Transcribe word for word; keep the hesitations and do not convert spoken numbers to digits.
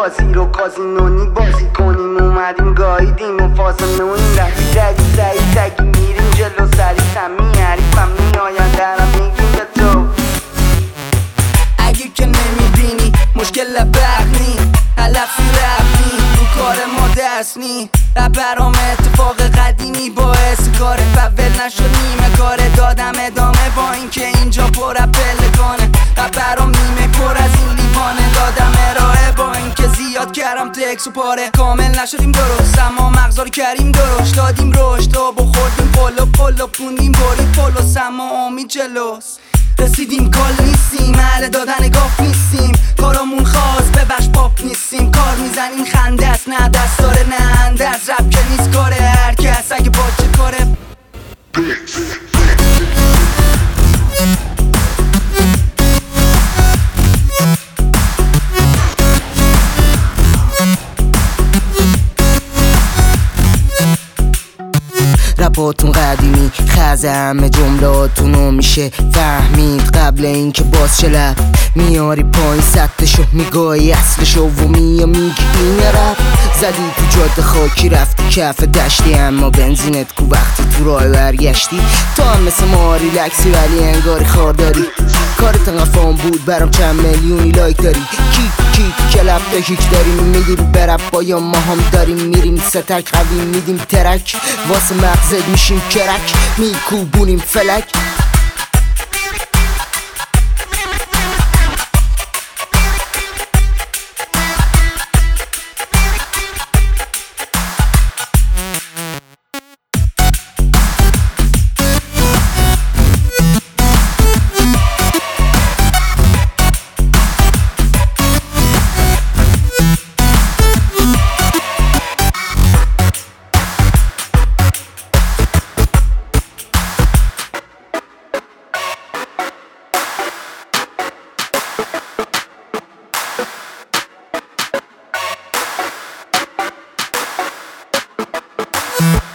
بازی رو کازینونی بازی کنیم اومدیم گاییدیم و فازنونی رفتی رگی سعی سگی میریم جلو سری سمی حریفم میاین درم میگیم به تو اگه که نمیبینی مشکل برنی علفی رفتی تو کار ما دست نی ربرام اتفاق قدیمی باعث کاره فول نشد نیمه کاره دادم ادامه با اینکه اینجا پر پلکانه ربرام نیمه پر از این لیوانه دادم ارائه با اینکه زیاد کردم تکس و پاره کامل نشدیم درست اما مغزا رو کردیم درشت دادیم رشد و بخوردیم پلو پلو پوندیم بریم پلو سما امید جلوس رسیدیم کال نیستیم اهل دادن گاف نیستیم کارامون خاص ببخش پاپ نیستیم کار میزنیم خنده است نه دست داره نه اندرز رب که نیست کاره هر کس اگه باچه کاره رپاتون قدیمی خزه همه جملاتونو میشه فهمید قبل اینکه باز چه لب میاری پایین سطحشو میگاهی اصلشو و میا میگی این رپ زدی تو جاده خاکی رفتی کف دشتی اما بنزینت کو وقتی تو راه برگشتی تو هم مثل ما ریلکسی ولی انگاری خار داری کارت انقفام بود برام چند میلیونی لایک داری کیک کیک کلب تا کیک داریم میدیم برپ با یا ما هم داریم میریم ستک قوی میدیم ترک واسه مغزت میشیم کرک میکوبونیم فلک you